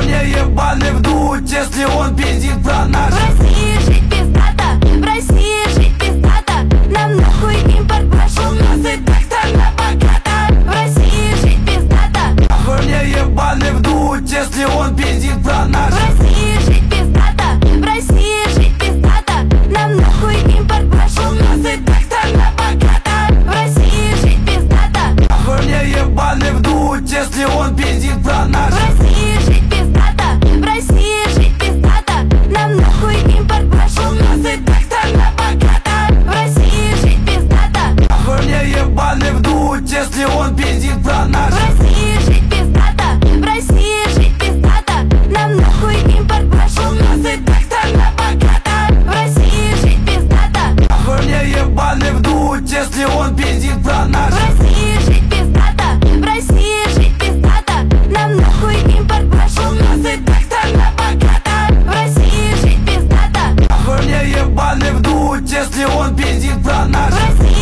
мне ебаный вдуть, если он пиздит про нас. В России жить пиздата, в России жить пиздата. Нам нахуй импорт пошел, у нас и так-то на богато. В России жить пиздата, мне ебаный вдуть, если он пиздит про нас. в России жить пиздата, в России жить пиздата. Нам нахуй импорт пошел, у нас и так-то на богато. В России жить пиздата, мне ебаный вдуть, если он пиздит про нас. в России жить пиздата, в России жить пиздата. Нам нахуй импорт пошел, у нас и так-то на богато. В России жить пиздата, Мне ебаный вдуть, если он пиздит про нас. в России жить пиздата, в России жить пиздата. Нам нахуй импорт пошел, у нас и так-то на богато. В России жить пиздата, Мне ебаный вдуть, если он пиздит про нас. в России жить пиздата, в России жить пиздата. Нам нахуй импорт пошел, у нас и так-то на богато. В России жить пиздата, Мне ебаный вдуть, если он пиздит про нас. в России